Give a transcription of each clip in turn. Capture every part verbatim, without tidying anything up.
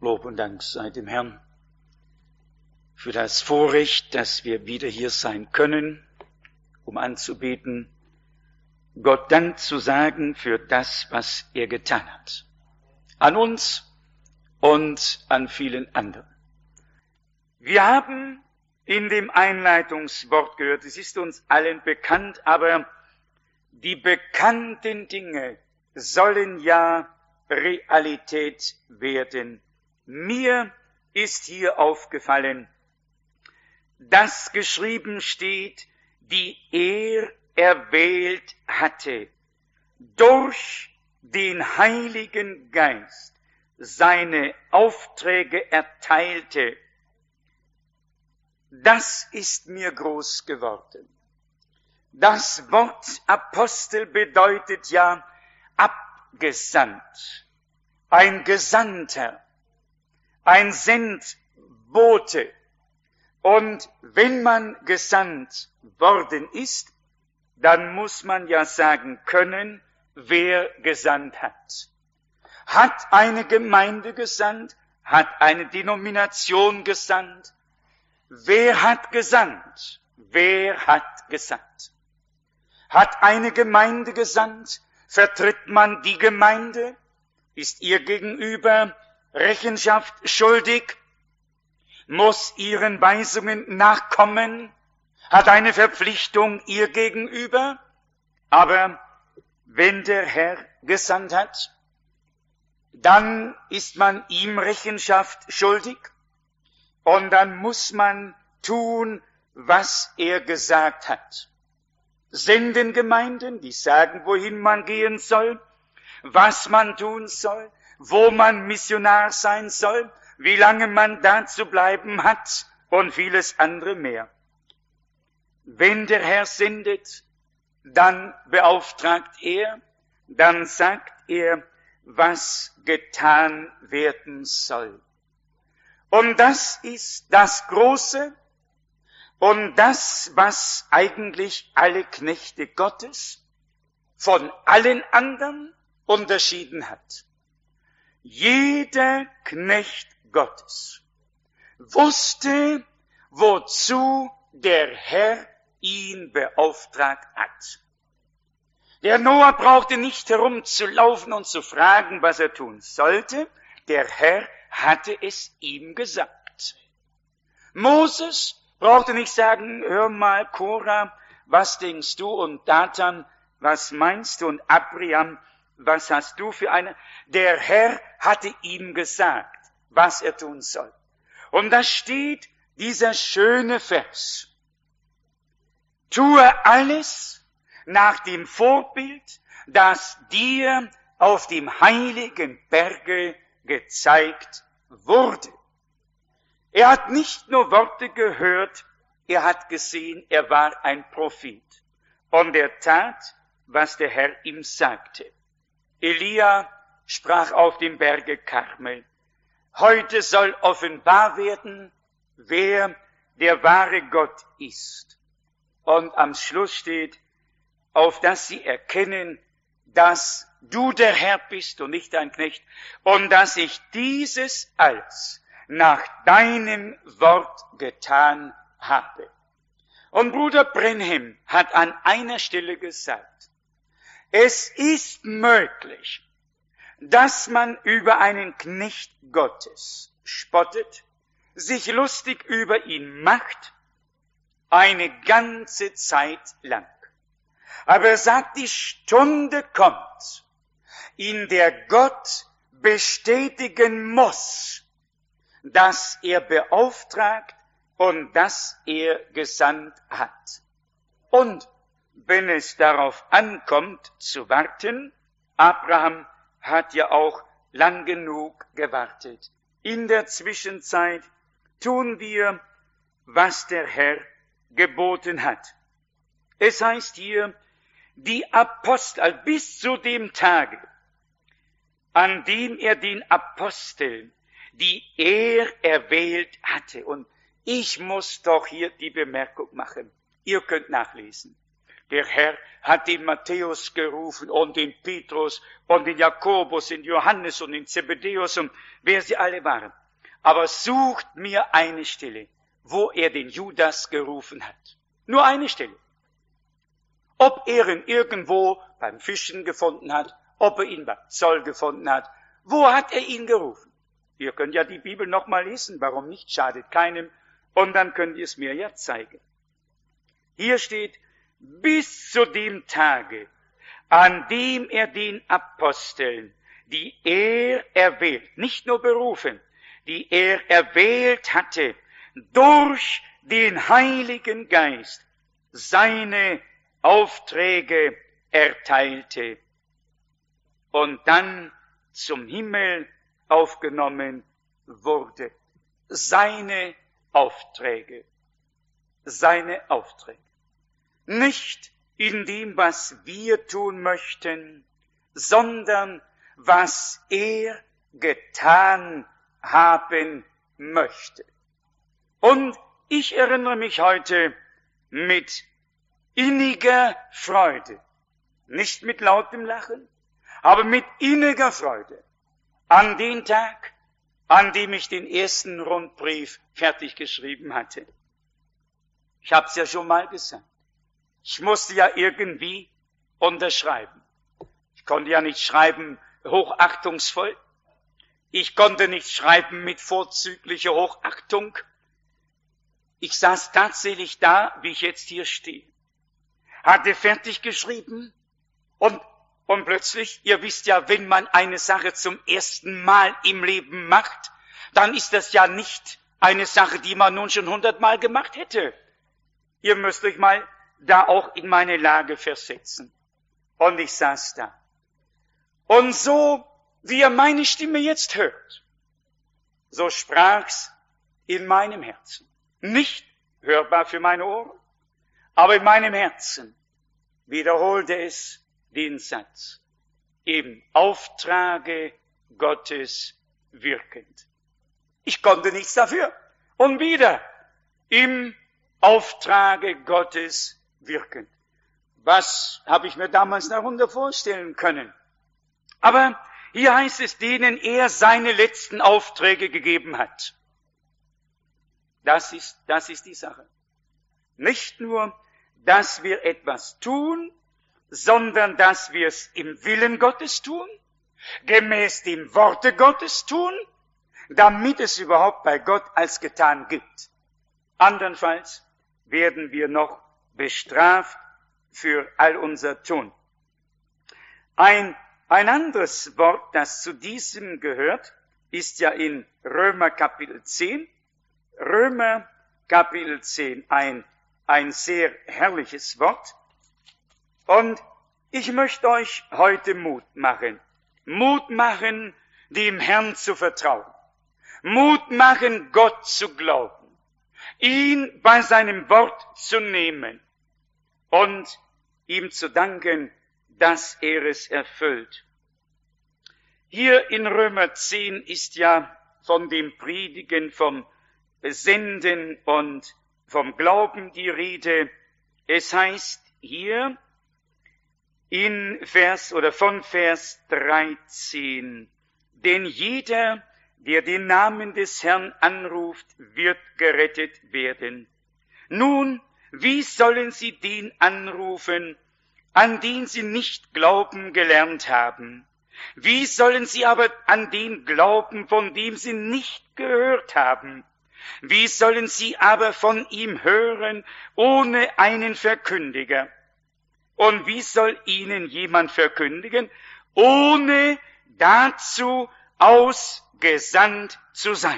Lob und Dank sei dem Herrn für das Vorrecht, dass wir wieder hier sein können, um anzubeten, Gott Dank zu sagen für das, was er getan hat. An uns und an vielen anderen. Wir haben in dem Einleitungswort gehört, es ist uns allen bekannt, aber die bekannten Dinge sollen ja Realität werden. Mir ist hier aufgefallen, dass geschrieben steht, die er erwählt hatte, durch den Heiligen Geist seine Aufträge erteilte. Das ist mir groß geworden. Das Wort Apostel bedeutet ja abgesandt, ein Gesandter, ein Sendbote. Und wenn man gesandt worden ist, dann muss man ja sagen können, wer gesandt hat. Hat eine Gemeinde gesandt? Hat eine Denomination gesandt? Wer hat gesandt? Wer hat gesandt? Hat eine Gemeinde gesandt? Vertritt man die Gemeinde? Ist ihr gegenüber Rechenschaft schuldig? Muss ihren Weisungen nachkommen? Hat eine Verpflichtung ihr gegenüber? Aber wenn der Herr gesandt hat, dann ist man ihm Rechenschaft schuldig und dann muss man tun, was er gesagt hat. Senden Gemeinden, die sagen, wohin man gehen soll, was man tun soll, wo man Missionar sein soll, wie lange man da zu bleiben hat und vieles andere mehr. Wenn der Herr sendet, dann beauftragt er, dann sagt er, was getan werden soll. Und das ist das Große und das, was eigentlich alle Knechte Gottes von allen anderen unterschieden hat. Jeder Knecht Gottes wusste, wozu der Herr ihn beauftragt hat. Der Noah brauchte nicht herumzulaufen und zu fragen, was er tun sollte. Der Herr hatte es ihm gesagt. Moses brauchte nicht sagen, hör mal, Korah, was denkst du? Und Dathan, was meinst du? Und Abraham, was hast du für eine? Der Herr hatte ihm gesagt, was er tun soll. Und da steht dieser schöne Vers. Tue alles nach dem Vorbild, das dir auf dem heiligen Berge gezeigt wurde. Er hat nicht nur Worte gehört, er hat gesehen, er war ein Prophet. Und er tat, was der Herr ihm sagte. Elia sprach auf dem Berge Karmel, heute soll offenbar werden, wer der wahre Gott ist. Und am Schluss steht, auf dass sie erkennen, dass du der Herr bist und nicht dein Knecht, und dass ich dieses alles nach deinem Wort getan habe. Und Bruder Branham hat an einer Stelle gesagt, es ist möglich, dass man über einen Knecht Gottes spottet, sich lustig über ihn macht, eine ganze Zeit lang. Aber er sagt, die Stunde kommt, in der Gott bestätigen muss, dass er beauftragt und dass er gesandt hat. Und wenn es darauf ankommt zu warten, Abraham hat ja auch lang genug gewartet. In der Zwischenzeit tun wir, was der Herr geboten hat. Es heißt hier, die Apostel, bis zu dem Tage, an dem er den Aposteln, die er erwählt hatte. Und ich muss doch hier die Bemerkung machen. Ihr könnt nachlesen. Der Herr hat den Matthäus gerufen und den Petrus und den Jakobus, den Johannes und den Zebedäus und wer sie alle waren. Aber sucht mir eine Stelle, wo er den Judas gerufen hat. Nur eine Stelle. Ob er ihn irgendwo beim Fischen gefunden hat, ob er ihn beim Zoll gefunden hat, wo hat er ihn gerufen? Ihr könnt ja die Bibel nochmal lesen, warum nicht, schadet keinem, und dann könnt ihr es mir ja zeigen. Hier steht, bis zu dem Tage, an dem er den Aposteln, die er erwählt, nicht nur berufen, die er erwählt hatte, durch den Heiligen Geist seine Aufträge erteilte und dann zum Himmel aufgenommen wurde. Seine Aufträge, seine Aufträge. Nicht in dem, was wir tun möchten, sondern was er getan haben möchte. Und ich erinnere mich heute mit inniger Freude, nicht mit lautem Lachen, aber mit inniger Freude an den Tag, an dem ich den ersten Rundbrief fertig geschrieben hatte. Ich habe es ja schon mal gesagt. Ich musste ja irgendwie unterschreiben. Ich konnte ja nicht schreiben hochachtungsvoll. Ich konnte nicht schreiben mit vorzüglicher Hochachtung. Ich saß tatsächlich da, wie ich jetzt hier stehe. Hatte fertig geschrieben und, und plötzlich, ihr wisst ja, wenn man eine Sache zum ersten Mal im Leben macht, dann ist das ja nicht eine Sache, die man nun schon hundertmal gemacht hätte. Ihr müsst euch mal da auch in meine Lage versetzen. Und ich saß da. Und so, wie ihr meine Stimme jetzt hört, so sprach's in meinem Herzen. Nicht hörbar für meine Ohren, aber in meinem Herzen wiederholte es den Satz, im Auftrage Gottes wirkend. Ich konnte nichts dafür. Und wieder, im Auftrage Gottes wirkend. Was habe ich mir damals darunter vorstellen können? Aber hier heißt es, denen er seine letzten Aufträge gegeben hat. Das ist, das ist die Sache. Nicht nur, dass wir etwas tun, sondern dass wir es im Willen Gottes tun, gemäß dem Worte Gottes tun, damit es überhaupt bei Gott als getan gilt. Andernfalls werden wir noch bestraft für all unser Tun. Ein, ein anderes Wort, das zu diesem gehört, ist ja in Römer Kapitel zehn. Römer Kapitel zehn, ein, ein sehr herrliches Wort. Und ich möchte euch heute Mut machen. Mut machen, dem Herrn zu vertrauen. Mut machen, Gott zu glauben. Ihn bei seinem Wort zu nehmen und ihm zu danken, dass er es erfüllt. Hier in Römer zehn ist ja von dem Predigen, vom Senden und vom Glauben die Rede. Es heißt hier in Vers oder von Vers dreizehn, denn jeder, der den Namen des Herrn anruft, wird gerettet werden. Nun, wie sollen sie den anrufen, an den sie nicht glauben gelernt haben? Wie sollen sie aber an den glauben, von dem sie nicht gehört haben? Wie sollen sie aber von ihm hören, ohne einen Verkündiger? Und wie soll ihnen jemand verkündigen, ohne dazu ausgesandt zu sein?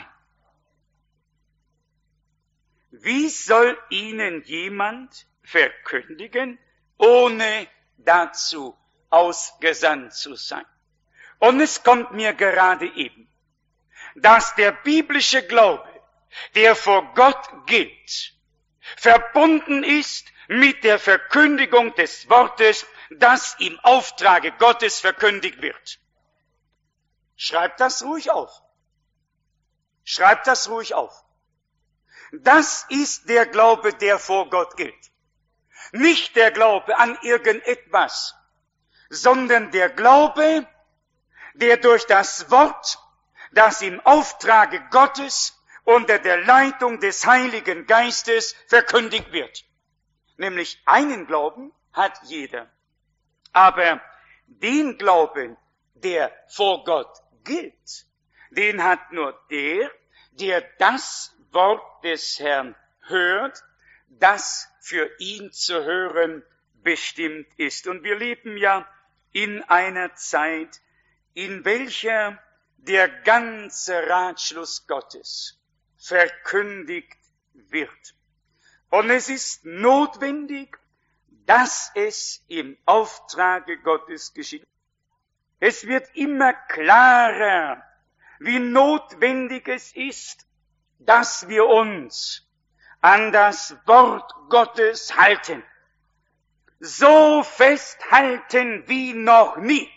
Wie soll ihnen jemand verkündigen, ohne dazu ausgesandt zu sein? Und es kommt mir gerade eben, dass der biblische Glaube, der vor Gott gilt, verbunden ist mit der Verkündigung des Wortes, das im Auftrage Gottes verkündigt wird. Schreibt das ruhig auf. Schreibt das ruhig auf. Das ist der Glaube, der vor Gott gilt. Nicht der Glaube an irgendetwas, sondern der Glaube, der durch das Wort, das im Auftrage Gottes unter der Leitung des Heiligen Geistes verkündigt wird. Nämlich einen Glauben hat jeder. Aber den Glauben, der vor Gott gilt, den hat nur der, der das Wort des Herrn hört, das für ihn zu hören bestimmt ist. Und wir leben ja in einer Zeit, in welcher der ganze Ratschluss Gottes verkündigt wird. Und es ist notwendig, dass es im Auftrage Gottes geschieht. Es wird immer klarer, wie notwendig es ist, dass wir uns an das Wort Gottes halten. So festhalten wie noch nie.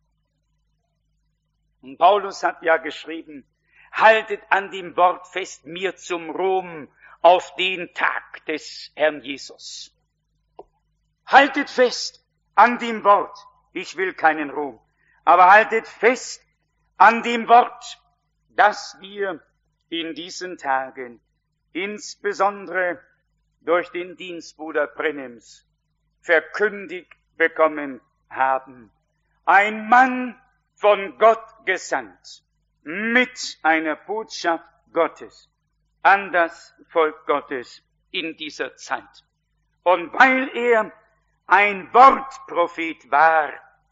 Und Paulus hat ja geschrieben, haltet an dem Wort fest, mir zum Ruhm auf den Tag des Herrn Jesus. Haltet fest an dem Wort. Ich will keinen Ruhm. Aber haltet fest an dem Wort, das wir in diesen Tagen, insbesondere durch den Dienstbruder Brennems, verkündigt bekommen haben. Ein Mann von Gott gesandt, mit einer Botschaft Gottes an das Volk Gottes in dieser Zeit. Und weil er ein Wortprophet war,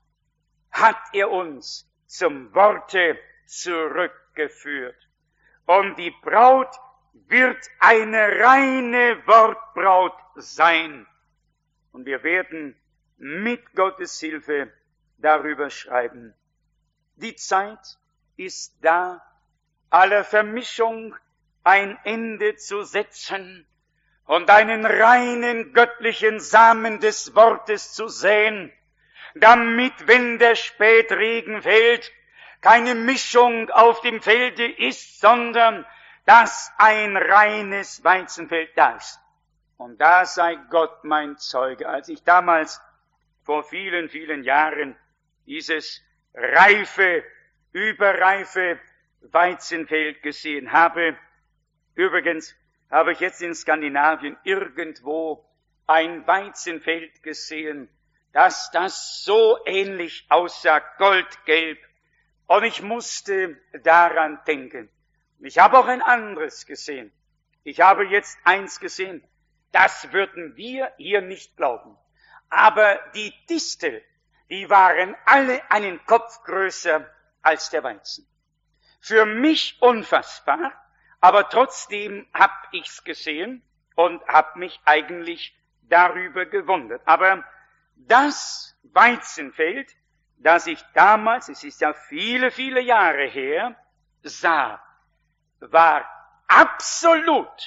hat er uns zum Worte zurückgeführt. Und die Braut wird eine reine Wortbraut sein. Und wir werden mit Gottes Hilfe darüber schreiben. Die Zeit ist da, aller Vermischung ein Ende zu setzen und einen reinen göttlichen Samen des Wortes zu säen, damit, wenn der Spätregen fällt, keine Mischung auf dem Felde ist, sondern dass ein reines Weizenfeld da ist. Und da sei Gott mein Zeuge. Als ich damals vor vielen, vielen Jahren dieses reife, überreife Weizenfeld gesehen habe, übrigens habe ich jetzt in Skandinavien irgendwo ein Weizenfeld gesehen, dass das so ähnlich aussah, goldgelb. Und ich musste daran denken. Ich habe auch ein anderes gesehen. Ich habe jetzt eins gesehen, das würden wir hier nicht glauben. Aber die Distel, die waren alle einen Kopf größer als der Weizen. Für mich unfassbar, aber trotzdem hab ich's gesehen und hab mich eigentlich darüber gewundert. Aber das Weizenfeld, das ich damals, es ist ja viele, viele Jahre her, sah, war absolut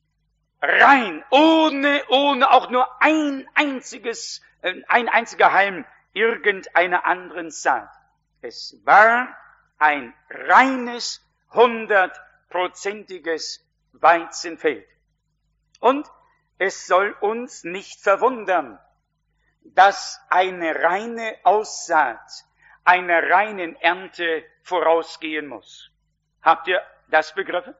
rein, ohne, ohne auch nur ein einziges, ein einziger Halm irgendeiner anderen Saat. Es war ein reines, hundertprozentiges Weizenfeld. Und es soll uns nicht verwundern, dass eine reine Aussaat einer reinen Ernte vorausgehen muss. Habt ihr das begriffen?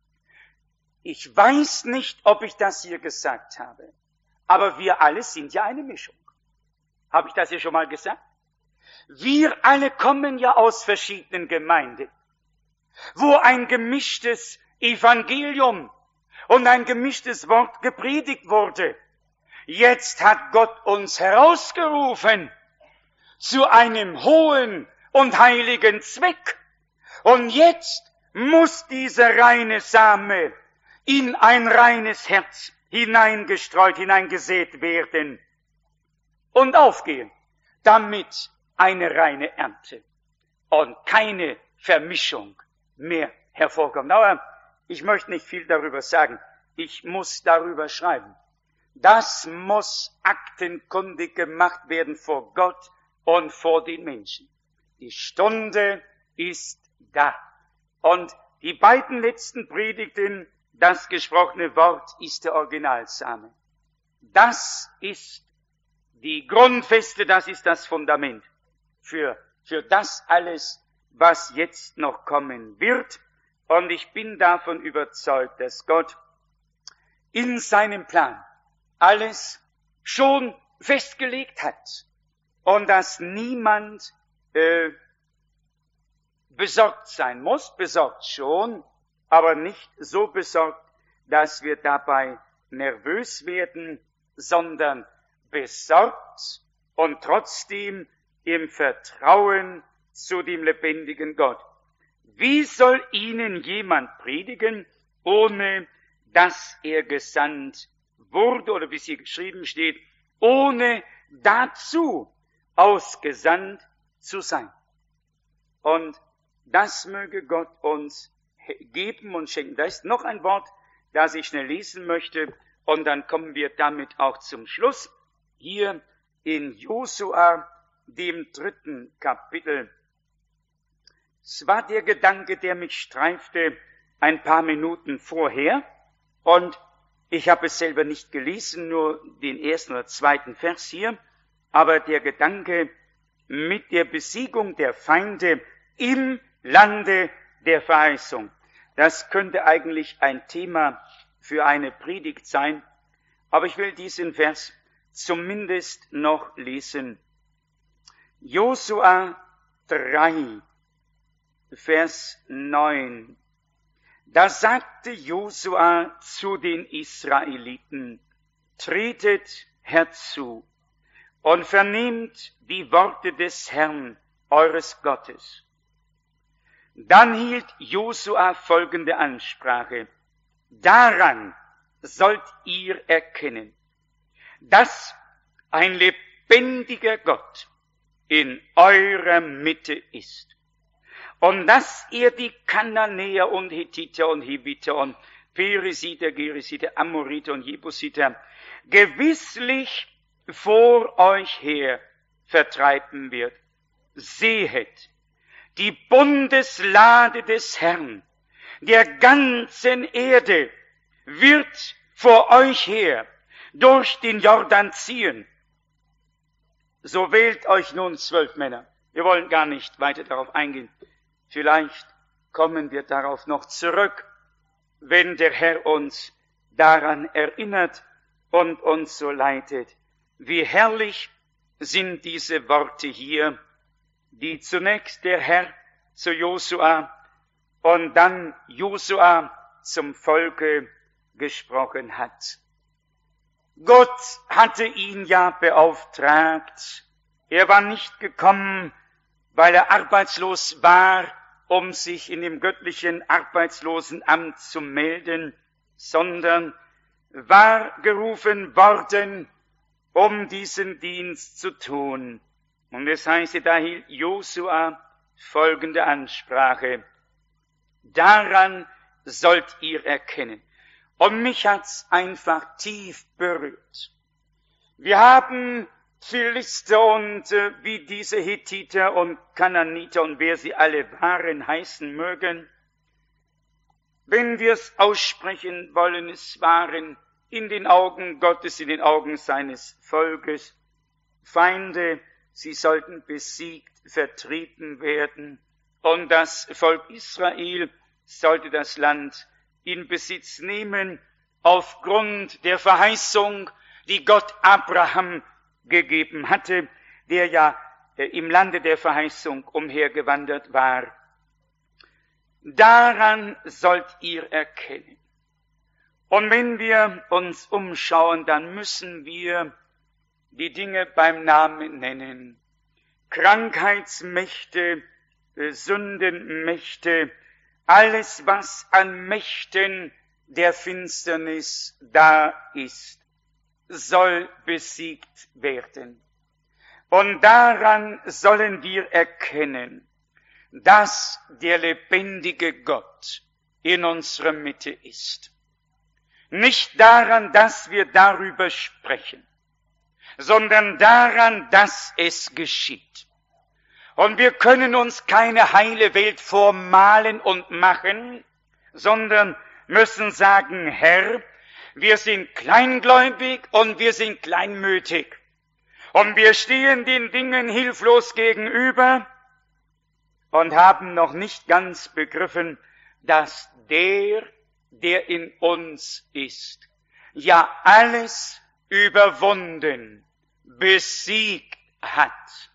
Ich weiß nicht, ob ich das hier gesagt habe, aber wir alle sind ja eine Mischung. Habe ich das hier schon mal gesagt? Wir alle kommen ja aus verschiedenen Gemeinden, wo ein gemischtes Evangelium und ein gemischtes Wort gepredigt wurde. Jetzt hat Gott uns herausgerufen zu einem hohen und heiligen Zweck. Und jetzt muss dieser reine Same in ein reines Herz hineingestreut, hineingesät werden und aufgehen, damit eine reine Ernte und keine Vermischung mehr hervorkommt. Aber ich möchte nicht viel darüber sagen. Ich muss darüber schreiben. Das muss aktenkundig gemacht werden vor Gott und vor den Menschen. Die Stunde ist da. Und die beiden letzten Predigten, das gesprochene Wort ist der Originalsame. das ist die Grundfeste, das ist das Fundament für, für das alles, was jetzt noch kommen wird. Und ich bin davon überzeugt, dass Gott in seinem Plan alles schon festgelegt hat und dass niemand äh, besorgt sein muss, besorgt schon, aber nicht so besorgt, dass wir dabei nervös werden, sondern besorgt und trotzdem im Vertrauen zu dem lebendigen Gott. Wie soll ihnen jemand predigen, ohne dass er gesandt wurde, oder wie es hier geschrieben steht, ohne dazu ausgesandt zu sein? Und das möge Gott uns geben und schenken. Da ist noch ein Wort, das ich schnell lesen möchte, und dann kommen wir damit auch zum Schluss. Hier in Josua, dem dritten Kapitel. Es war der Gedanke, der mich streifte ein paar Minuten vorher, und ich habe es selber nicht gelesen, nur den ersten oder zweiten Vers hier, aber der Gedanke mit der Besiegung der Feinde im Lande der Verheißung. Das könnte eigentlich ein Thema für eine Predigt sein, aber ich will diesen Vers zumindest noch lesen. Josua drei, Vers neun. Da sagte Josua zu den Israeliten: Tretet herzu und vernehmt die Worte des Herrn, eures Gottes. Dann hielt Josua folgende Ansprache: Daran sollt ihr erkennen, dass ein lebendiger Gott in eurer Mitte ist und dass er die Kananäer und Hethiter und Hiviter und Perisiter, Gerisiter, Amoriter und Jebusiter gewisslich vor euch her vertreiben wird. Sehet, die Bundeslade des Herrn, der ganzen Erde, wird vor euch her durch den Jordan ziehen. So wählt euch nun zwölf Männer. Wir wollen gar nicht weiter darauf eingehen. Vielleicht kommen wir darauf noch zurück, wenn der Herr uns daran erinnert und uns so leitet. Wie herrlich sind diese Worte hier, die zunächst der Herr zu Josua und dann Josua zum Volke gesprochen hat. Gott hatte ihn ja beauftragt. Er war nicht gekommen, weil er arbeitslos war, um sich in dem göttlichen Arbeitslosenamt zu melden, sondern war gerufen worden, um diesen Dienst zu tun. Und es heißt, da hielt Josua folgende Ansprache: Daran sollt ihr erkennen. Und mich hat's einfach tief berührt. Wir haben Philister und äh, wie diese Hethiter und Kananiter und wer sie alle waren, heißen mögen. Wenn wir es aussprechen wollen, es waren in den Augen Gottes, in den Augen seines Volkes Feinde. Sie sollten besiegt, vertrieben werden. Und das Volk Israel sollte das Land in Besitz nehmen, aufgrund der Verheißung, die Gott Abraham gegeben hatte, der ja im Lande der Verheißung umhergewandert war. Daran sollt ihr erkennen. Und wenn wir uns umschauen, dann müssen wir die Dinge beim Namen nennen. Krankheitsmächte, Sündenmächte, alles, was an Mächten der Finsternis da ist, soll besiegt werden. Und daran sollen wir erkennen, dass der lebendige Gott in unserer Mitte ist. Nicht daran, dass wir darüber sprechen, sondern daran, dass es geschieht. Und wir können uns keine heile Welt vormalen und machen, sondern müssen sagen: Herr, Wir sind kleingläubig und wir sind kleinmütig. Und wir stehen den Dingen hilflos gegenüber und haben noch nicht ganz begriffen, dass der, der in uns ist, ja alles überwunden, besiegt hat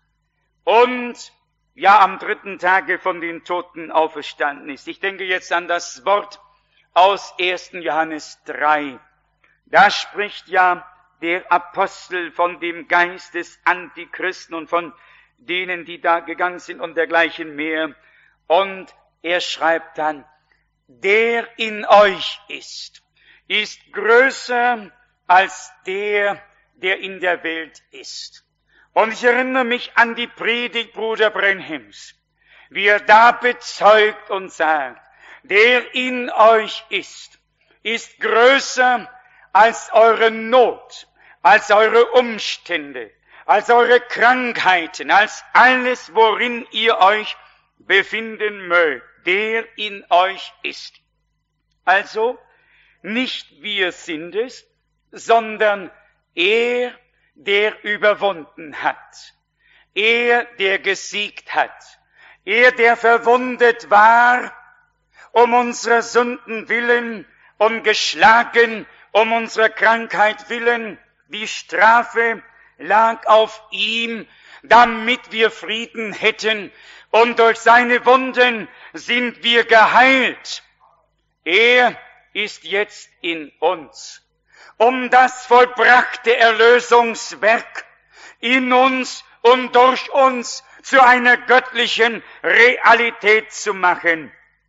und ja am dritten Tage von den Toten auferstanden ist. Ich denke jetzt an das Wort aus ersten Johannes drei. Da spricht ja der Apostel von dem Geist des Antichristen und von denen, die da gegangen sind und dergleichen mehr. Und er schreibt dann, der in euch ist, ist größer als der, der in der Welt ist. Und ich erinnere mich an die Predigt Bruder Brenhims, wie er da bezeugt und sagt, der in euch ist, ist größer als eure Not, als eure Umstände, als eure Krankheiten, als alles, worin ihr euch befinden mögt, der in euch ist. Also, nicht wir sind es, sondern er, der überwunden hat, er, der gesiegt hat, er, der verwundet war, um unserer Sünden willen und geschlagen, um unserer Krankheit willen. Die Strafe lag auf ihm, damit wir Frieden hätten, und durch seine Wunden sind wir geheilt. Er ist jetzt in uns, um das vollbrachte Erlösungswerk in uns und durch uns zu einer göttlichen Realität zu machen.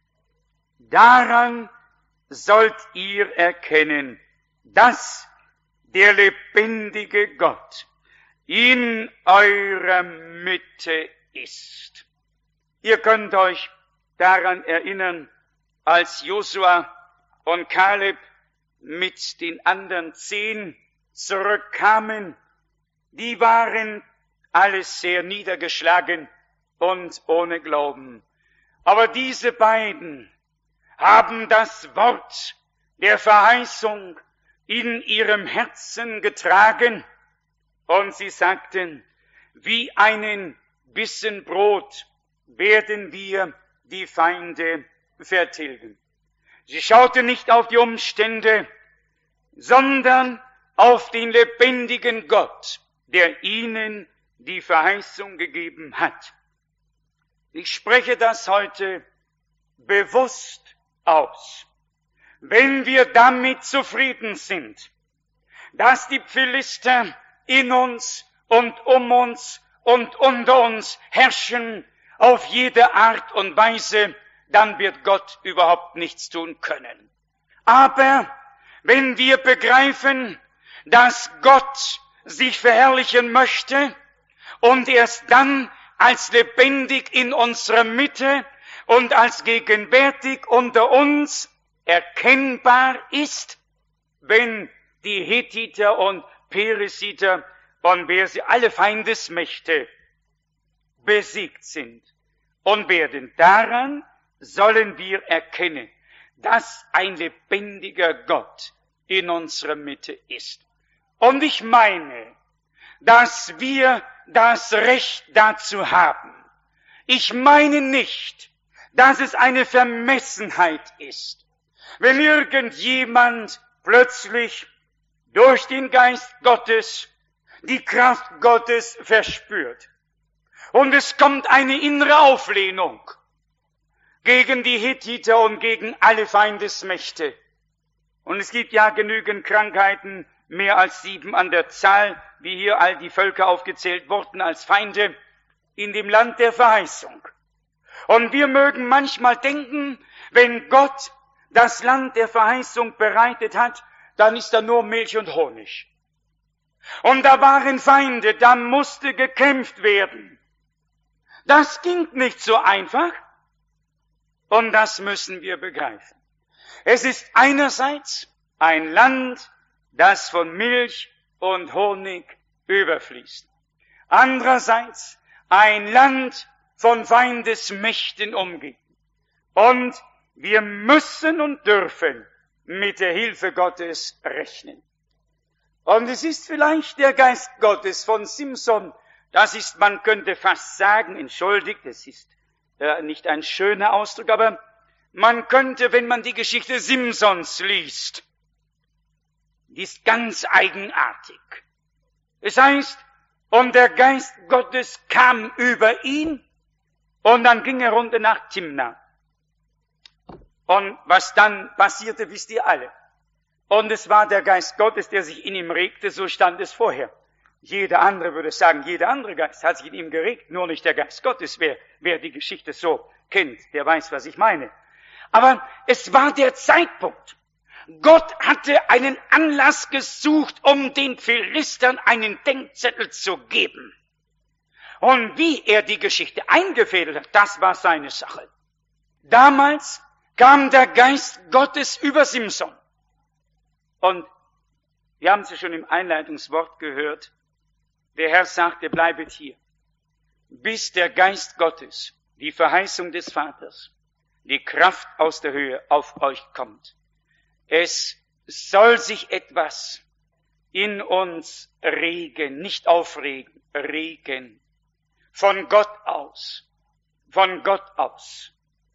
Daran sollt ihr erkennen, dass der lebendige Gott in eurer Mitte ist. Ihr könnt euch daran erinnern, als Josua und Kaleb mit den anderen zehn zurückkamen, die waren alles sehr niedergeschlagen und ohne Glauben. Aber diese beiden haben das Wort der Verheißung in ihrem Herzen getragen und sie sagten, wie einen Bissen Brot werden wir die Feinde vertilgen. Sie schauten nicht auf die Umstände, sondern auf den lebendigen Gott, der ihnen die Verheißung gegeben hat. Ich spreche das heute bewusst aus. Wenn wir damit zufrieden sind, dass die Philister in uns und um uns und unter uns herrschen auf jede Art und Weise, dann wird Gott überhaupt nichts tun können. Aber wenn wir begreifen, dass Gott sich verherrlichen möchte und erst dann als lebendig in unserer Mitte und als gegenwärtig unter uns erkennbar ist, wenn die Hethiter und Perisiter und wer sie alle Feindesmächte besiegt sind und werden. Daran sollen wir erkennen, dass ein lebendiger Gott in unserer Mitte ist. Und ich meine, dass wir das Recht dazu haben. Ich meine nicht, dass es eine Vermessenheit ist, wenn irgendjemand plötzlich durch den Geist Gottes die Kraft Gottes verspürt. Und es kommt eine innere Auflehnung gegen die Hethiter und gegen alle Feindesmächte. Und es gibt ja genügend Krankheiten, mehr als sieben an der Zahl, wie hier all die Völker aufgezählt wurden als Feinde in dem Land der Verheißung. Und wir mögen manchmal denken, wenn Gott das Land der Verheißung bereitet hat, dann ist da nur Milch und Honig. Und da waren Feinde, da musste gekämpft werden. Das ging nicht so einfach. Und das müssen wir begreifen. Es ist einerseits ein Land, das von Milch und Honig überfließt. Andererseits ein Land von Feindesmächten umgeben. Und wir müssen und dürfen mit der Hilfe Gottes rechnen. Und es ist vielleicht der Geist Gottes von Simson. Das ist, man könnte fast sagen, entschuldigt, es ist äh, nicht ein schöner Ausdruck, aber man könnte, wenn man die Geschichte Simsons liest, die ist ganz eigenartig. Es heißt, und der Geist Gottes kam über ihn, und dann ging er runter nach Timna. Und was dann passierte, wisst ihr alle. Und es war der Geist Gottes, der sich in ihm regte, so stand es vorher. Jeder andere würde sagen, jeder andere Geist hat sich in ihm geregt, nur nicht der Geist Gottes. Wer, wer die Geschichte so kennt, der weiß, was ich meine. Aber es war der Zeitpunkt. Gott hatte einen Anlass gesucht, um den Philistern einen Denkzettel zu geben. Und wie er die Geschichte eingefädelt hat, das war seine Sache. Damals kam der Geist Gottes über Simson. Und wir haben es ja schon im Einleitungswort gehört. Der Herr sagte, bleibet hier, bis der Geist Gottes, die Verheißung des Vaters, die Kraft aus der Höhe auf euch kommt. Es soll sich etwas in uns regen, nicht aufregen, regen, von Gott aus, von Gott aus,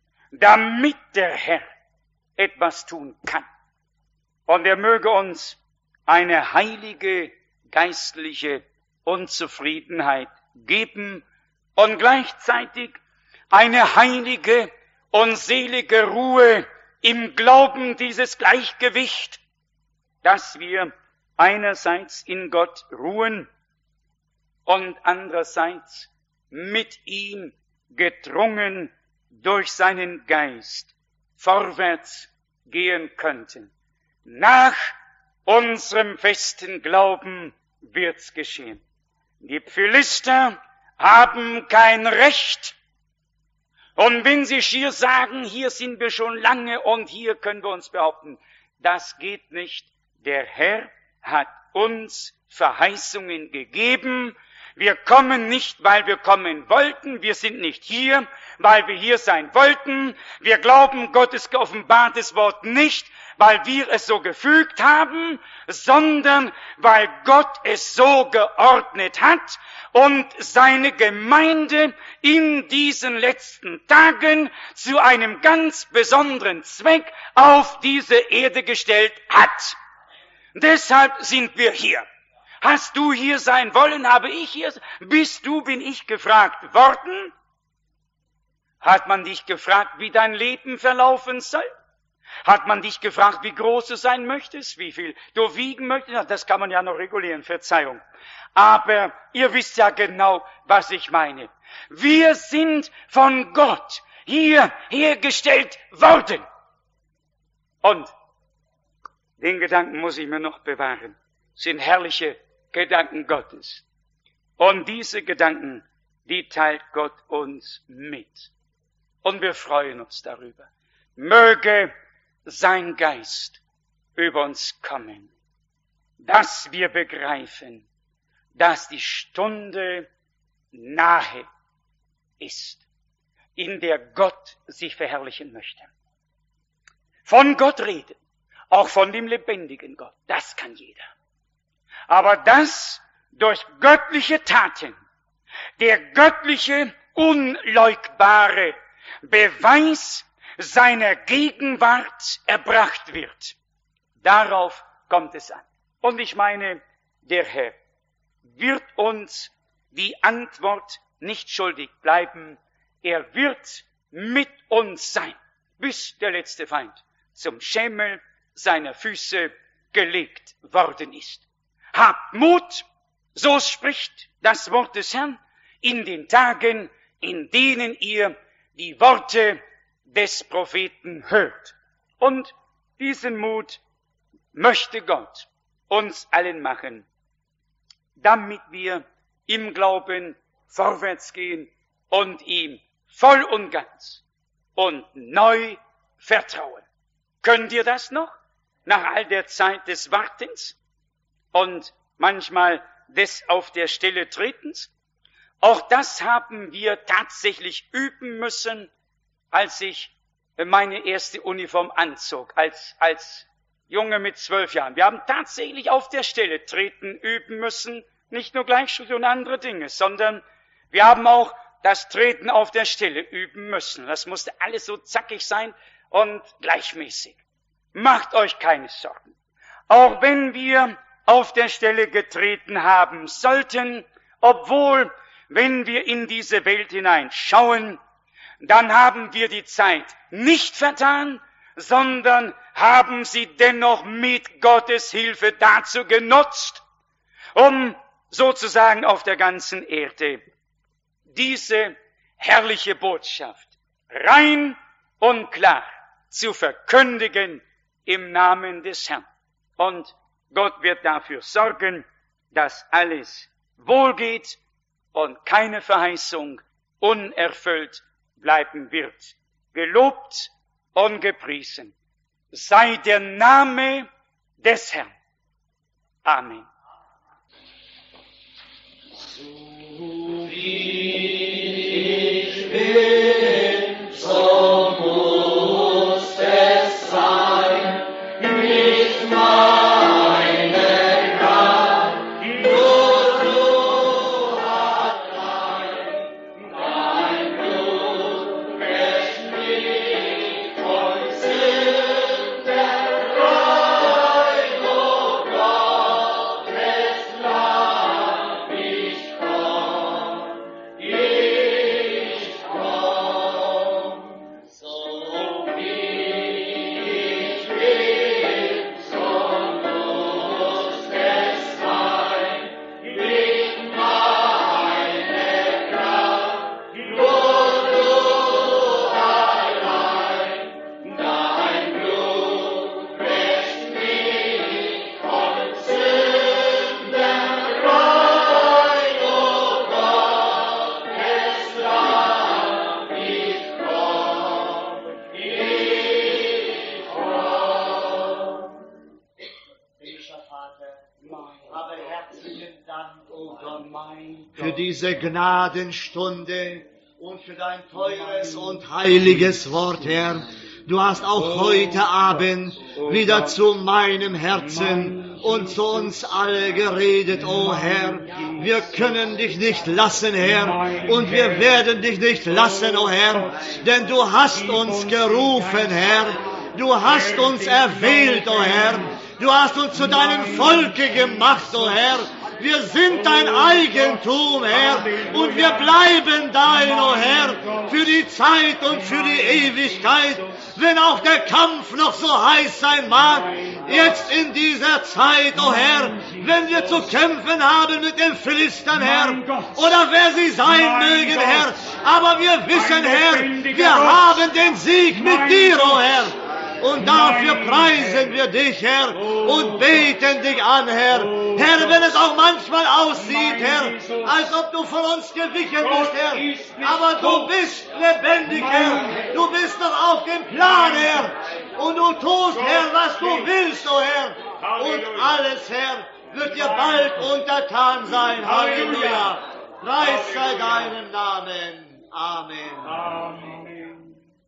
damit der Herr etwas tun kann. Und er möge uns eine heilige geistliche Unzufriedenheit geben und gleichzeitig eine heilige und selige Ruhe im Glauben, dieses Gleichgewicht, dass wir einerseits in Gott ruhen und andererseits mit ihm gedrungen durch seinen Geist vorwärts gehen könnten. Nach unserem festen Glauben wird's geschehen. Die Philister haben kein Recht. Und wenn sie schier sagen, hier sind wir schon lange und hier können wir uns behaupten, das geht nicht. Der Herr hat uns Verheißungen gegeben. Wir kommen nicht, weil wir kommen wollten. Wir sind nicht hier, weil wir hier sein wollten. Wir glauben Gottes geoffenbartes Wort nicht, weil wir es so gefügt haben, sondern weil Gott es so geordnet hat und seine Gemeinde in diesen letzten Tagen zu einem ganz besonderen Zweck auf diese Erde gestellt hat. Deshalb sind wir hier. Hast du hier sein wollen, habe ich hier, bist du, bin ich gefragt worden? Hat man dich gefragt, wie dein Leben verlaufen soll? Hat man dich gefragt, wie groß du sein möchtest, wie viel du wiegen möchtest? Das kann man ja noch regulieren, Verzeihung. Aber ihr wisst ja genau, was ich meine. Wir sind von Gott hier hergestellt worden. Und den Gedanken muss ich mir noch bewahren. Das sind herrliche Gedanken Gottes. Und diese Gedanken, die teilt Gott uns mit. Und wir freuen uns darüber. Möge sein Geist über uns kommen, dass wir begreifen, dass die Stunde nahe ist, in der Gott sich verherrlichen möchte. Von Gott reden, auch von dem lebendigen Gott, das kann jeder. Aber das durch göttliche Taten, der göttliche, unleugbare Beweis seiner Gegenwart erbracht wird. Darauf kommt es an. Und ich meine, der Herr wird uns die Antwort nicht schuldig bleiben. Er wird mit uns sein, bis der letzte Feind zum Schemel seiner Füße gelegt worden ist. Habt Mut, so spricht das Wort des Herrn, in den Tagen, in denen ihr die Worte des Propheten hört. Und diesen Mut möchte Gott uns allen machen, damit wir im Glauben vorwärts gehen und ihm voll und ganz und neu vertrauen. Könnt ihr das noch? Nach all der Zeit des Wartens und manchmal des auf der Stelle Tretens? Auch das haben wir tatsächlich üben müssen, als ich meine erste Uniform anzog, als, als Junge mit zwölf Jahren. Wir haben tatsächlich auf der Stelle treten üben müssen, nicht nur Gleichschritt und andere Dinge, sondern wir haben auch das Treten auf der Stelle üben müssen. Das musste alles so zackig sein und gleichmäßig. Macht euch keine Sorgen. Auch wenn wir auf der Stelle getreten haben sollten, obwohl, wenn wir in diese Welt hineinschauen, dann haben wir die Zeit nicht vertan, sondern haben sie dennoch mit Gottes Hilfe dazu genutzt, um sozusagen auf der ganzen Erde diese herrliche Botschaft rein und klar zu verkündigen im Namen des Herrn. Und Gott wird dafür sorgen, dass alles wohlgeht und keine Verheißung unerfüllt bleiben wird. Gelobt und gepriesen sei der Name des Herrn. Amen. So wie ich bin, so muss es sein, nicht meine Kraft, nur du allein, dein Blut wäscht mich von Sünden rein, o Gottes Lamm, ich komm, ich komm, so wie ich bin, so muss es sein, nicht meine Kraft, nur du allein, dein Blut wäscht mich von Sünden rein, o Gottes Lamm, ich komm, ich komm. Himmlischer Vater, habe herzlichen Dank, o Gott, für diese Gnadenstunde und für dein teures und heiliges Wort, Herr. Du hast auch heute Abend wieder zu meinem Herzen und zu uns alle geredet, o Herr. Wir können dich nicht lassen, Herr, und wir werden dich nicht lassen, o Herr, denn du hast uns gerufen, Herr. Du hast uns erwählt, o Herr. Du hast uns zu deinem Volke gemacht, o Herr. Wir sind dein Eigentum, Herr, und wir bleiben dein, o Herr, für die Zeit und für die Ewigkeit, wenn auch der Kampf noch so heiß sein mag, jetzt in dieser Zeit, o Herr, wenn wir zu kämpfen haben mit den Philistern, Herr, oder wer sie sein mögen, Herr, aber wir wissen, Herr, wir haben den Sieg mit dir, o Herr. Und dafür preisen wir dich, Herr, und beten dich an, Herr. Herr, wenn es auch manchmal aussieht, Herr, als ob du von uns gewichen bist, Herr, aber du bist lebendig, Herr. Du bist noch auf dem Plan, Herr. Und du tust, Herr, was du willst, o Herr. Und alles, Herr, wird dir bald untertan sein. Halleluja. Preis sei deinem Namen. Amen. Amen.